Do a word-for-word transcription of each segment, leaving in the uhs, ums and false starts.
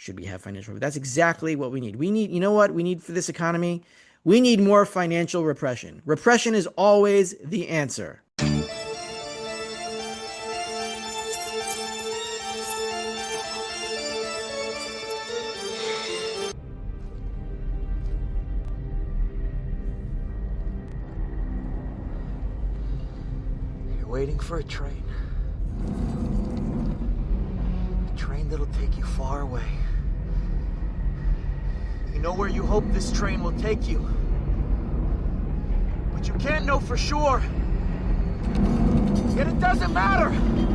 should we have financial? That's exactly what we need. We need, you know what we need for this economy? We need more financial repression. Repression is always the answer. You're waiting for a train. A train that'll take you far away. You know where you hope this train will take you. But you can't know for sure. Yet it doesn't matter.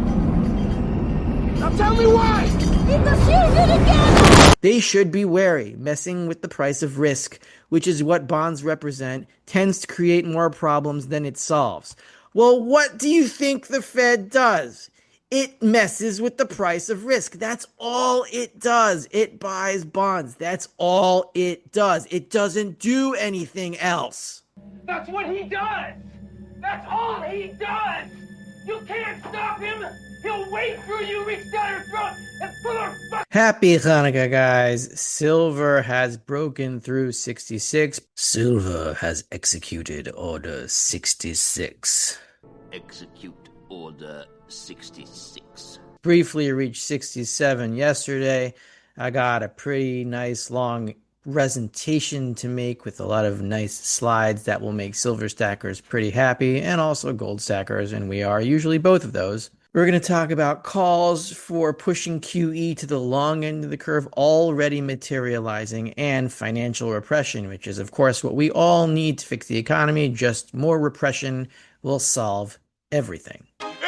Now tell me why! Because you did it again! They should be wary. Messing with the price of risk, which is what bonds represent, tends to create more problems than it solves. Well, what do you think the Fed does? It messes with the price of risk. That's all it does. It buys bonds. That's all it does. It doesn't do anything else. That's what he does. That's all he does. You can't stop him. He'll wait for you, reach down your throat, and pull her fuck. Happy Hanukkah, guys. Silver has broken through sixty-six. Silver has executed Order sixty-six. Execute Order sixty-six. Briefly reached sixty-seven yesterday. I got a pretty nice long presentation to make with a lot of nice slides that will make silver stackers pretty happy, and also gold stackers, and we are usually both of those. We're going to talk about calls for pushing Q E to the long end of the curve already materializing, and financial repression, which is, of course, what we all need to fix the economy. Just more repression will solve everything.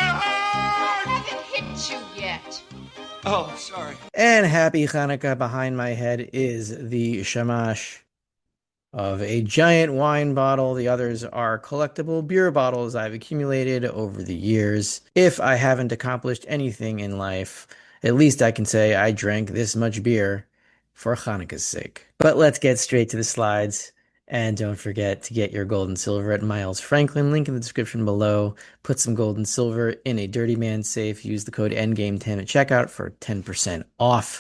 I haven't hit you yet. Oh, sorry. And happy Hanukkah. Behind my head is the shamash of a giant wine bottle. The others are collectible beer bottles I've accumulated over the years. If I haven't accomplished anything in life, at least I can say I drank this much beer for Hanukkah's sake. But let's get straight to the slides. And don't forget to get your gold and silver at Miles Franklin. Link in the description below. Put some gold and silver in a Dirty Man safe. Use the code endgame ten at checkout for ten percent off.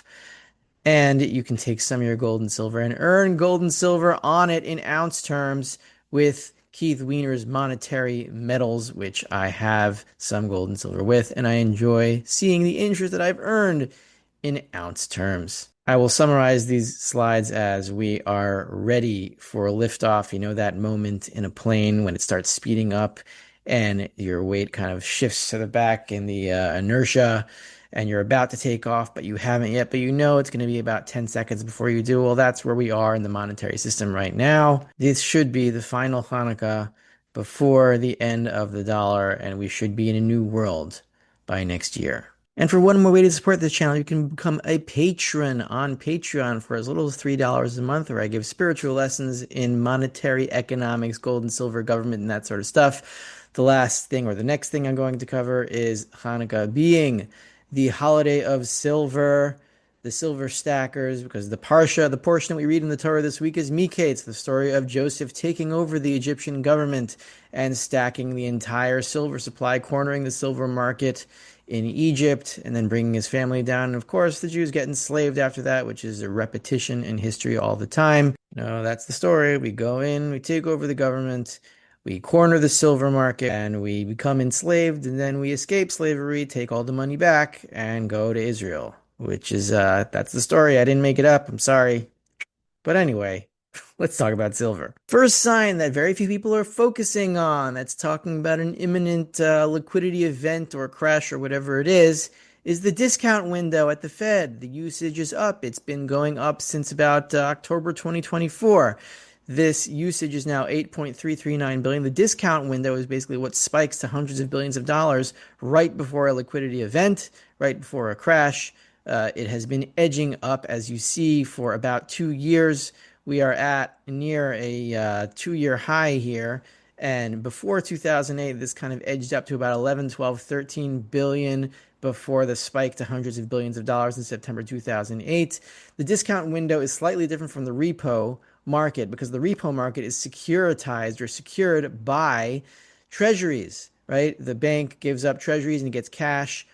And you can take some of your gold and silver and earn gold and silver on it in ounce terms with Keith Weiner's Monetary Metals, which I have some gold and silver with, and I enjoy seeing the interest that I've earned in ounce terms. I will summarize these slides as we are ready for liftoff. You know that moment in a plane when it starts speeding up and your weight kind of shifts to the back in the uh, inertia, and you're about to take off, but you haven't yet, but you know it's going to be about ten seconds before you do. Well, that's where we are in the monetary system right now. This should be the final Hanukkah before the end of the dollar, and we should be in a new world by next year. And for one more way to support this channel, you can become a patron on Patreon for as little as three dollars a month, where I give spiritual lessons in monetary economics, gold and silver, government, and that sort of stuff. The last thing, or the next thing I'm going to cover, is Hanukkah being the holiday of silver, the silver stackers, because the parsha, the portion that we read in the Torah this week is Miketz, the story of Joseph taking over the Egyptian government and stacking the entire silver supply, cornering the silver market in Egypt, and then bringing his family down. And of course, the Jews get enslaved after that, which is a repetition in history all the time. You know, that's the story. We go in, we take over the government, we corner the silver market, and we become enslaved, and then we escape slavery, take all the money back, and go to Israel, which is, uh, that's the story. I didn't make it up. I'm sorry. But anyway, let's talk about silver. First sign that very few people are focusing on, that's talking about an imminent uh, liquidity event or crash or whatever it is, is the discount window at the Fed. The usage is up. It's been going up since about uh, October twenty twenty-four. This usage is now eight point three three nine billion dollars. The discount window is basically what spikes to hundreds of billions of dollars right before a liquidity event, right before a crash. Uh, it has been edging up, as you see, for about two years. We are at near a uh, two-year high here. And before two thousand eight, this kind of edged up to about eleven, twelve, thirteen billion before the spike to hundreds of billions of dollars in September two thousand eight. The discount window is slightly different from the repo market because the repo market is securitized or secured by treasuries, right? The bank gives up treasuries and gets cash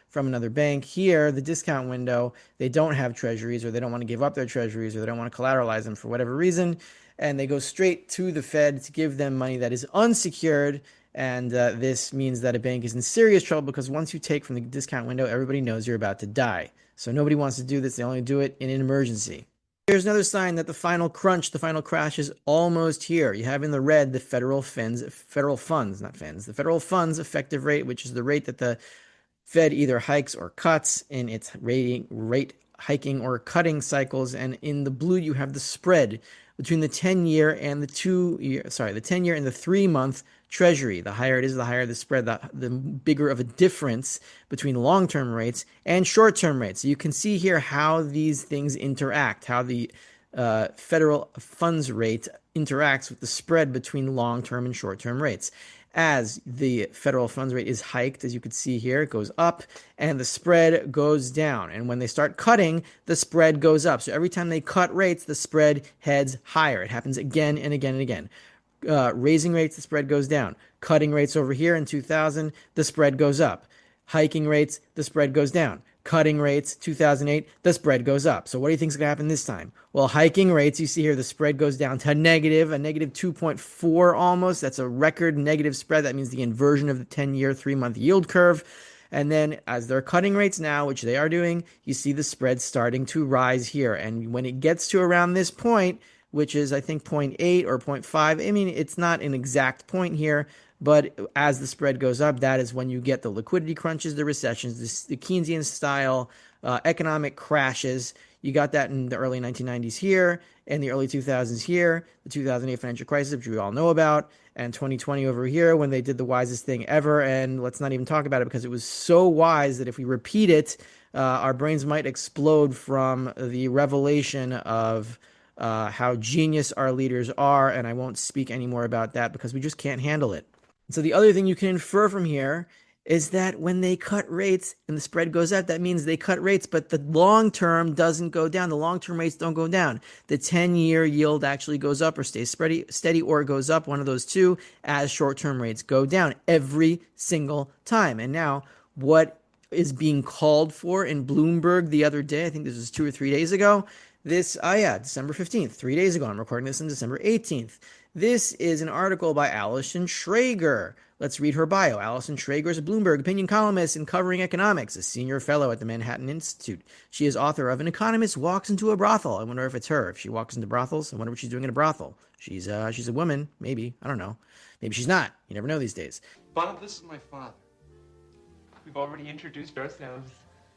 from another bank. Here, the discount window, they don't have treasuries, or they don't want to give up their treasuries, or they don't want to collateralize them for whatever reason. And they go straight to the Fed to give them money that is unsecured. And uh, this means that a bank is in serious trouble, because once you take from the discount window, everybody knows you're about to die. So nobody wants to do this. They only do it in an emergency. Here's another sign that the final crunch, the final crash is almost here. You have in the red the federal funds, federal funds, not funds, the federal funds effective rate, which is the rate that the Fed either hikes or cuts in its rating, rate hiking or cutting cycles. And in the blue, you have the spread between the ten-year and the two-year, sorry, the ten-year and the three-month Treasury. The higher it is, the higher the spread, the, the bigger of a difference between long-term rates and short-term rates. So you can see here how these things interact, how the uh, federal funds rate interacts with the spread between long-term and short-term rates. As the federal funds rate is hiked, as you can see here, it goes up and the spread goes down. And when they start cutting, the spread goes up. So every time they cut rates, the spread heads higher. It happens again and again and again. Uh, raising rates, the spread goes down. Cutting rates over here in two thousand, the spread goes up. Hiking rates, the spread goes down. Cutting rates, two thousand eight, the spread goes up. So what do you think is going to happen this time? Well, hiking rates, you see here, the spread goes down to negative, a negative two point four almost. That's a record negative spread. That means the inversion of the ten-year, three-month yield curve. And then as they're cutting rates now, which they are doing, you see the spread starting to rise here. And when it gets to around this point, which is, I think, zero point eight or zero point five. I mean, it's not an exact point here, but as the spread goes up, that is when you get the liquidity crunches, the recessions, the, the Keynesian-style uh, economic crashes. You got that in the early nineteen nineties here, and the early two thousands here, the two thousand eight financial crisis, which we all know about, and twenty twenty over here when they did the wisest thing ever. And let's not even talk about it, because it was so wise that if we repeat it, uh, our brains might explode from the revelation of Uh, how genius our leaders are, and I won't speak any more about that because we just can't handle it. So the other thing you can infer from here is that when they cut rates and the spread goes up, that means they cut rates, but the long term doesn't go down. The long-term rates don't go down. The ten-year yield actually goes up or stays steady, steady or goes up, one of those two, as short-term rates go down every single time. And now what is being called for in Bloomberg the other day, I think this was two or three days ago, This, oh yeah, December fifteenth, three days ago. I'm recording this on December eighteenth. This is an article by Allison Schrager. Let's read her bio. Allison Schrager is a Bloomberg opinion columnist and covering economics, a senior fellow at the Manhattan Institute. She is author of An Economist Walks into a Brothel. I wonder if it's her. If she walks into brothels, I wonder what she's doing in a brothel. She's uh, she's a woman, maybe. I don't know. Maybe she's not. You never know these days. Bob, this is my father. We've already introduced ourselves.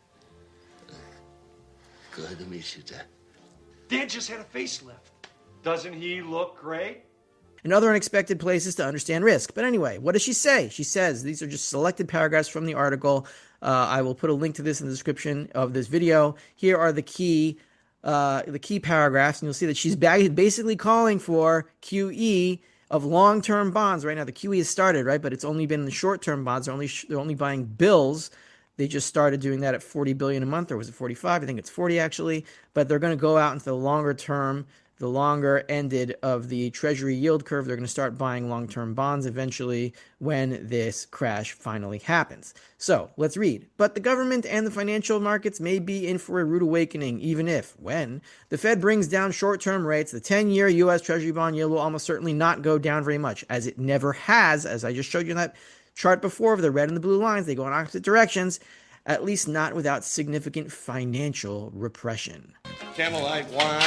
Glad to meet you, Dad. Dan just had a facelift. Doesn't he look great? And other unexpected places to understand risk. But anyway, what does she say? She says, these are just selected paragraphs from the article. Uh, I will put a link to this in the description of this video. Here are the key uh, the key paragraphs, and you'll see that she's basically calling for Q E of long-term bonds. Right now, the Q E has started, right? But it's only been the short-term bonds. They're only, they're only buying bills. They just started doing that at forty billion dollars a month, or was it forty-five? I think it's forty actually. But they're going to go out into the longer term, the longer ended of the Treasury yield curve. They're going to start buying long-term bonds eventually when this crash finally happens. So let's read. But the government and the financial markets may be in for a rude awakening, even if, when the Fed brings down short-term rates, the ten-year U S Treasury bond yield will almost certainly not go down very much, as it never has, as I just showed you in that chart before of the red and the blue lines. They go in opposite directions, at least not without significant financial repression. Camelite wine.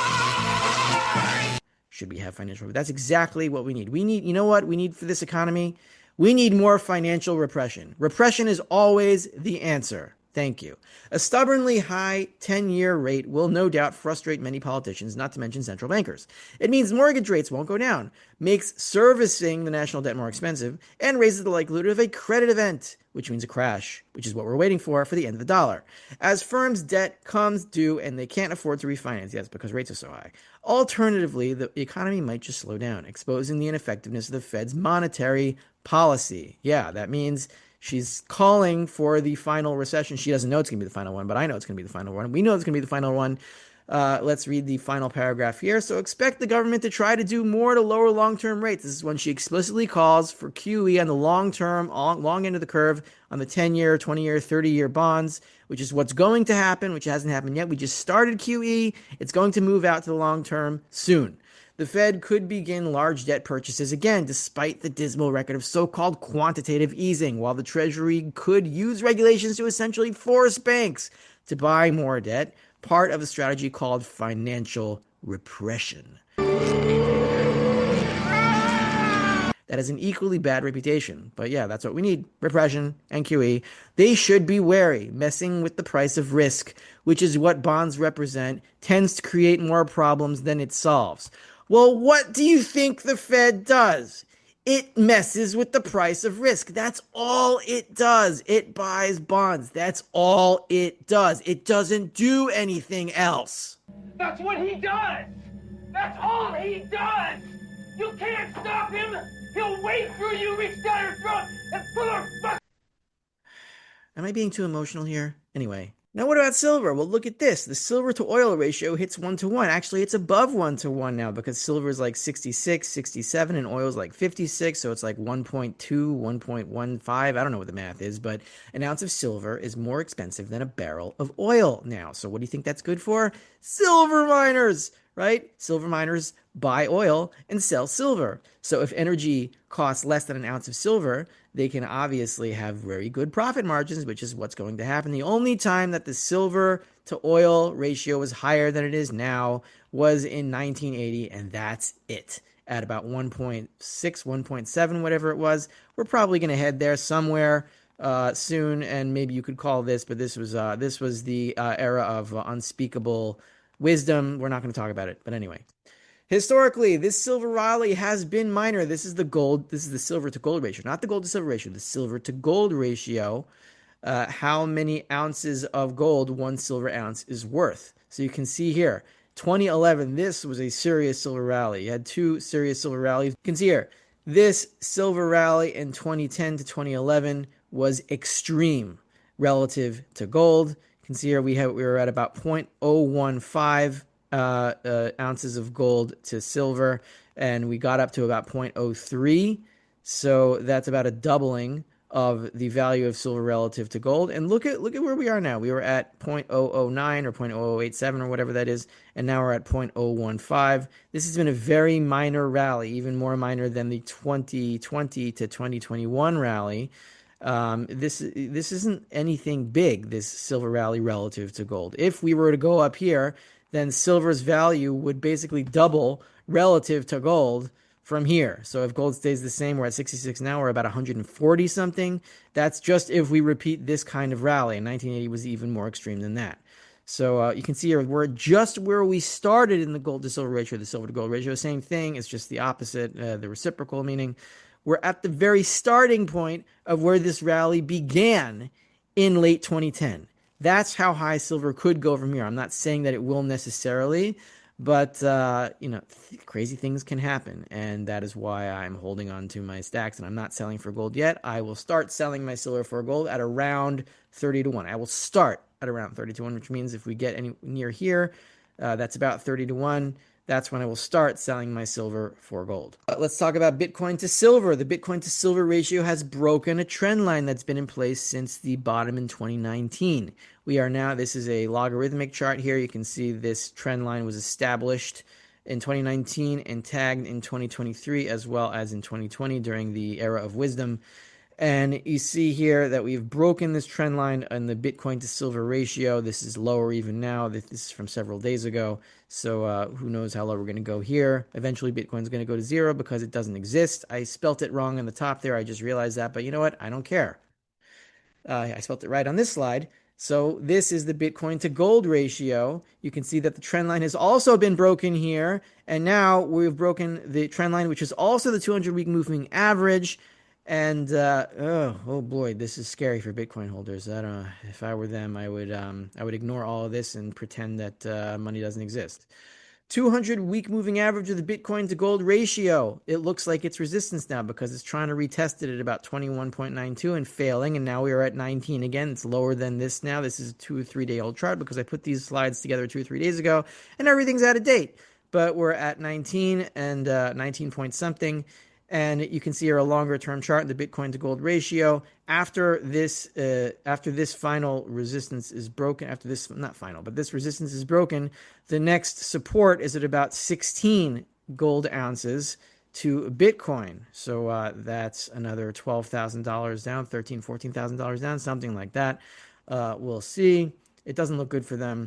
Should we have financial repression? That's exactly what we need. We need, you know what we need for this economy? We need more financial repression. Repression is always the answer. Thank you. A stubbornly high ten-year rate will no doubt frustrate many politicians, not to mention central bankers. It means mortgage rates won't go down, makes servicing the national debt more expensive, and raises the likelihood of a credit event, which means a crash, which is what we're waiting for for the end of the dollar. As firms' debt comes due and they can't afford to refinance, yes, because rates are so high. Alternatively, the economy might just slow down, exposing the ineffectiveness of the Fed's monetary policy. Yeah, that means she's calling for the final recession. She doesn't know it's going to be the final one, but I know it's going to be the final one. We know it's going to be the final one. Uh, let's read the final paragraph here. So expect the government to try to do more to lower long-term rates. This is when she explicitly calls for Q E on the long-term, long end of the curve on the ten-year, twenty-year, thirty-year bonds, which is what's going to happen, which hasn't happened yet. We just started Q E. It's going to move out to the long-term soon. The Fed could begin large debt purchases again, despite the dismal record of so-called quantitative easing, while the Treasury could use regulations to essentially force banks to buy more debt, part of a strategy called financial repression. That has an equally bad reputation. But yeah, that's what we need. Repression and Q E. They should be wary. Messing with the price of risk, which is what bonds represent, tends to create more problems than it solves. Well, what do you think the Fed does? It messes with the price of risk. That's all it does. It buys bonds. That's all it does. It doesn't do anything else. That's what he does. That's all he does. You can't stop him. He'll wait for you, reach down your throat, and pull her fuck. Am I being too emotional here? Anyway. Now, what about silver? Well, look at this. The silver to oil ratio hits one to one. Actually, it's above one to one now because silver is like sixty-six, sixty-seven, and oil is like fifty-six. So it's like one point two, one point one five. I don't know what the math is, but an ounce of silver is more expensive than a barrel of oil now. So what do you think that's good for? Silver miners, right? Silver miners buy oil and sell silver. So if energy costs less than an ounce of silver, they can obviously have very good profit margins, which is what's going to happen. The only time that the silver to oil ratio was higher than it is now was in nineteen eighty, and that's it. At about one point six, one point seven, whatever it was. We're probably going to head there somewhere uh, soon, and maybe you could call this, but this was uh, this was the uh, era of uh, unspeakable wisdom. We're not going to talk about it, but anyway. Historically, this silver rally has been minor. This is the gold. This is the silver to gold ratio, not the gold to silver ratio. The silver to gold ratio. Uh, how many ounces of gold one silver ounce is worth? So you can see here, twenty eleven. This was a serious silver rally. You had two serious silver rallies. You can see here, this silver rally in twenty ten to twenty eleven was extreme relative to gold. You can see here we have we were at about zero point zero one five. Uh, uh, ounces of gold to silver, and we got up to about zero point zero three. So that's about a doubling of the value of silver relative to gold. And look at look at where we are now. We were at zero point zero zero nine or zero point zero zero eight seven or whatever that is, and now we're at zero point zero one five. This has been a very minor rally, even more minor than the twenty twenty to twenty twenty-one rally. Um, this this isn't anything big, this silver rally relative to gold. If we were to go up here, then silver's value would basically double relative to gold from here. So if gold stays the same, we're at sixty-six now, we're about one hundred forty something. That's just if we repeat this kind of rally. And nineteen eighty was even more extreme than that. So uh, you can see here, we're just where we started in the gold to silver ratio, the silver to gold ratio. Same thing, it's just the opposite, uh, the reciprocal, meaning we're at the very starting point of where this rally began in late twenty ten. That's how high silver could go from here. I'm not saying that it will necessarily, but, uh, you know, th- crazy things can happen. And that is why I'm holding on to my stacks, and I'm not selling for gold yet. I will start selling my silver for gold at around thirty to one. I will start at around thirty to one, which means if we get any near here, uh, that's about thirty to one. That's when I will start selling my silver for gold. Uh, let's talk about Bitcoin to silver. The Bitcoin to silver ratio has broken a trend line that's been in place since the bottom in twenty nineteen. We are now, this is a logarithmic chart here. You can see this trend line was established in twenty nineteen and tagged in twenty twenty-three as well as in twenty twenty during the era of wisdom. And you see here that we've broken this trend line on the Bitcoin to silver ratio. This is lower even now. This is from several days ago. So uh, who knows how low we're going to go here. Eventually, Bitcoin's going to go to zero because it doesn't exist. I spelt it wrong on the top there. I just realized that. But you know what? I don't care. Uh, I spelt it right on this slide. So this is the Bitcoin to gold ratio. You can see that the trend line has also been broken here. And now we've broken the trend line, which is also the two hundred week moving average. And uh, oh, oh boy, this is scary for Bitcoin holders. I don't know. If I were them, I would um, I would ignore all of this and pretend that uh, money doesn't exist. two hundred week moving average of the Bitcoin to gold ratio. It looks like it's resistance now because it's trying to retest it at about twenty-one point nine two and failing. And now we are at nineteen again. It's lower than this now. This is a two or three day old chart because I put these slides together two or three days ago and everything's out of date. But we're at nineteen and uh, nineteen point something. And you can see here a longer term chart in the Bitcoin to gold ratio. After this, uh, after this final resistance is broken, after this, not final, but this resistance is broken, the next support is at about sixteen gold ounces to Bitcoin. So uh, that's another twelve thousand dollars down, thirteen thousand dollars, fourteen thousand dollars down, something like that. Uh, we'll see. It doesn't look good for them.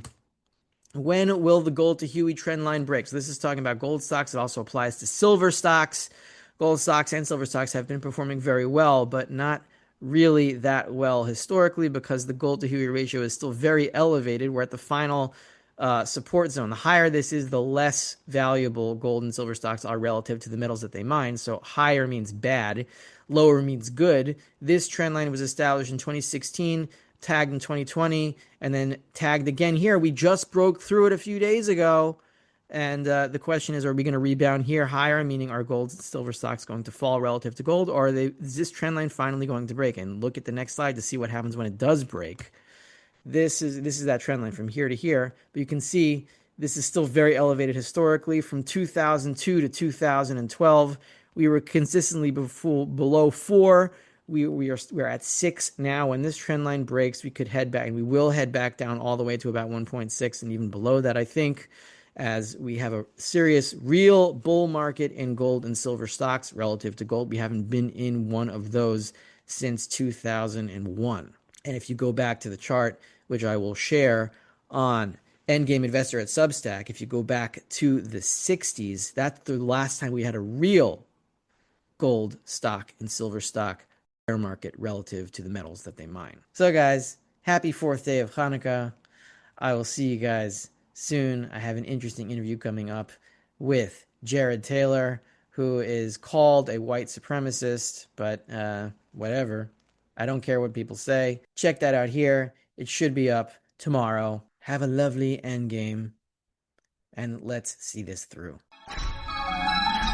When will the gold to Huey trend line break? So this is talking about gold stocks. It also applies to silver stocks. Gold stocks and silver stocks have been performing very well, but not really that well historically because the gold to Huey ratio is still very elevated. We're at the final uh, support zone. The higher this is, the less valuable gold and silver stocks are relative to the metals that they mine. So higher means bad, lower means good. This trend line was established in twenty sixteen, tagged in twenty twenty, and then tagged again here. We just broke through it a few days ago. And uh, the question is, are we going to rebound here higher, meaning are gold and silver stocks going to fall relative to gold, or are they, is this trend line finally going to break? And look at the next slide to see what happens when it does break. This is this is that trend line from here to here, but you can see this is still very elevated historically. From two thousand two to two thousand twelve, we were consistently before, below four. We we are we're at six now. When this trend line breaks, we could head back, and we will head back down all the way to about one point six, and even below that, I think, as we have a serious, real bull market in gold and silver stocks relative to gold. We haven't been in one of those since two thousand one. And if you go back to the chart, which I will share on Endgame Investor at Substack, if you go back to the sixties, that's the last time we had a real gold stock and silver stock bear market relative to the metals that they mine. So guys, happy fourth day of Hanukkah. I will see you guys soon. I have an interesting interview coming up with Jared Taylor, who is called a white supremacist, but uh, whatever. I don't care what people say. Check that out here. It should be up tomorrow. Have a lovely endgame, and let's see this through.